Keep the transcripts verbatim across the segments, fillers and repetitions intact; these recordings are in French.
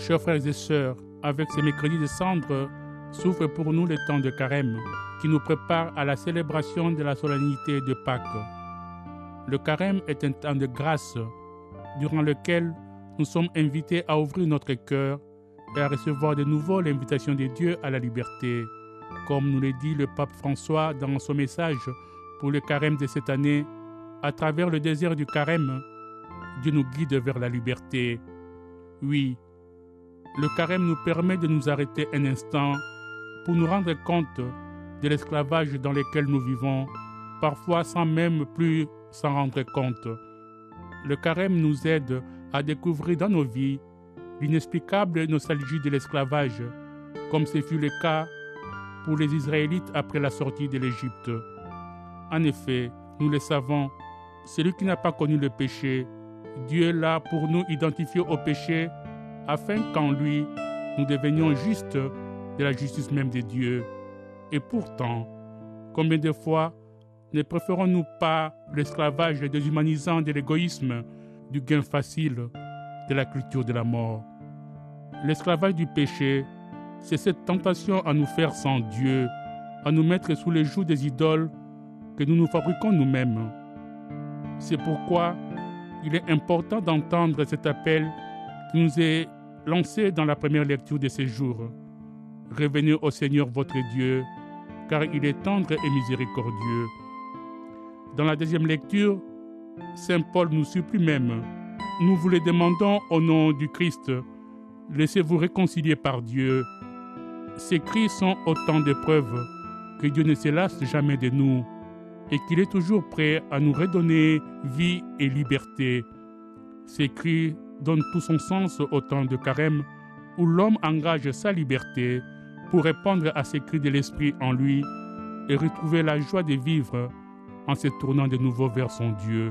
Chers frères et sœurs, avec ces mercredis de cendre, s'ouvre pour nous le temps de carême qui nous prépare à la célébration de la solennité de Pâques. Le carême est un temps de grâce durant lequel nous sommes invités à ouvrir notre cœur et à recevoir de nouveau l'invitation de Dieu à la liberté. Comme nous le dit le pape François dans son message pour le carême de cette année, à travers le désert du carême, Dieu nous guide vers la liberté. Oui, le carême nous permet de nous arrêter un instant pour nous rendre compte de l'esclavage dans lequel nous vivons, parfois sans même plus s'en rendre compte. Le carême nous aide à découvrir dans nos vies l'inexplicable nostalgie de l'esclavage, comme ce fut le cas pour les Israélites après la sortie de l'Égypte. En effet, nous le savons, celui qui n'a pas connu le péché, Dieu est là pour nous identifier au péché, afin qu'en lui, nous devenions justes de la justice même de Dieu. Et pourtant, combien de fois ne préférons-nous pas l'esclavage déshumanisant de l'égoïsme, du gain facile, de la culture de la mort? L'esclavage du péché, c'est cette tentation à nous faire sans Dieu, à nous mettre sous les jougs des idoles que nous nous fabriquons nous-mêmes. C'est pourquoi il est important d'entendre cet appel qui nous est lancé dans la première lecture de ces jours. Revenez au Seigneur votre Dieu, car il est tendre et miséricordieux. Dans la deuxième lecture, Saint Paul nous supplie même: nous vous le demandons au nom du Christ, laissez-vous réconcilier par Dieu. Ces cris sont autant de preuves que Dieu ne se lasse jamais de nous et qu'il est toujours prêt à nous redonner vie et liberté. Ces cris donnent tout son sens au temps de carême où l'homme engage sa liberté pour répondre à ces cris de l'esprit en lui et retrouver la joie de vivre en se tournant de nouveau vers son Dieu.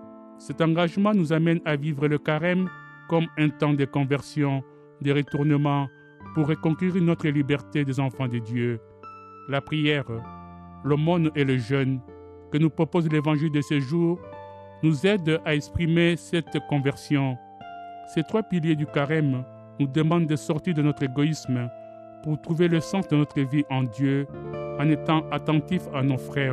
Cet engagement nous amène à vivre le carême comme un temps de conversion, de retournement pour reconquérir notre liberté des enfants de Dieu. La prière, l'aumône et le jeûne que nous propose l'évangile de ce jour nous aident à exprimer cette conversion. Ces trois piliers du carême nous demandent de sortir de notre égoïsme pour trouver le sens de notre vie en Dieu en étant attentifs à nos frères.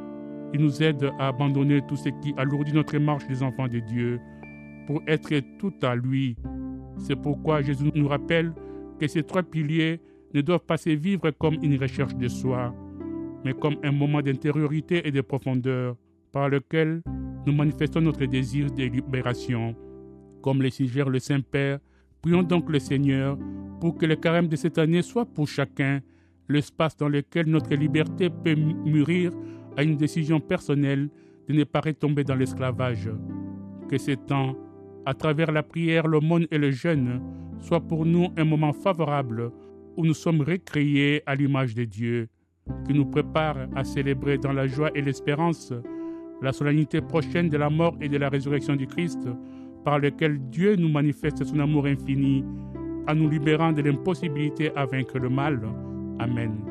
Il nous aide à abandonner tout ce qui alourdit notre marche des enfants de Dieu pour être tout à lui. C'est pourquoi Jésus nous rappelle que ces trois piliers ne doivent pas se vivre comme une recherche de soi, mais comme un moment d'intériorité et de profondeur par lequel nous manifestons notre désir de libération. Comme le suggère le Saint-Père, prions donc le Seigneur pour que le carême de cette année soit pour chacun l'espace dans lequel notre liberté peut mûrir à une décision personnelle de ne pas retomber dans l'esclavage. Que ce temps, à travers la prière, l'aumône et le jeûne, soit pour nous un moment favorable où nous sommes recréés à l'image de Dieu, qui nous prépare à célébrer dans la joie et l'espérance la solennité prochaine de la mort et de la résurrection du Christ, par lequel Dieu nous manifeste son amour infini, en nous libérant de l'impossibilité à vaincre le mal. Amen.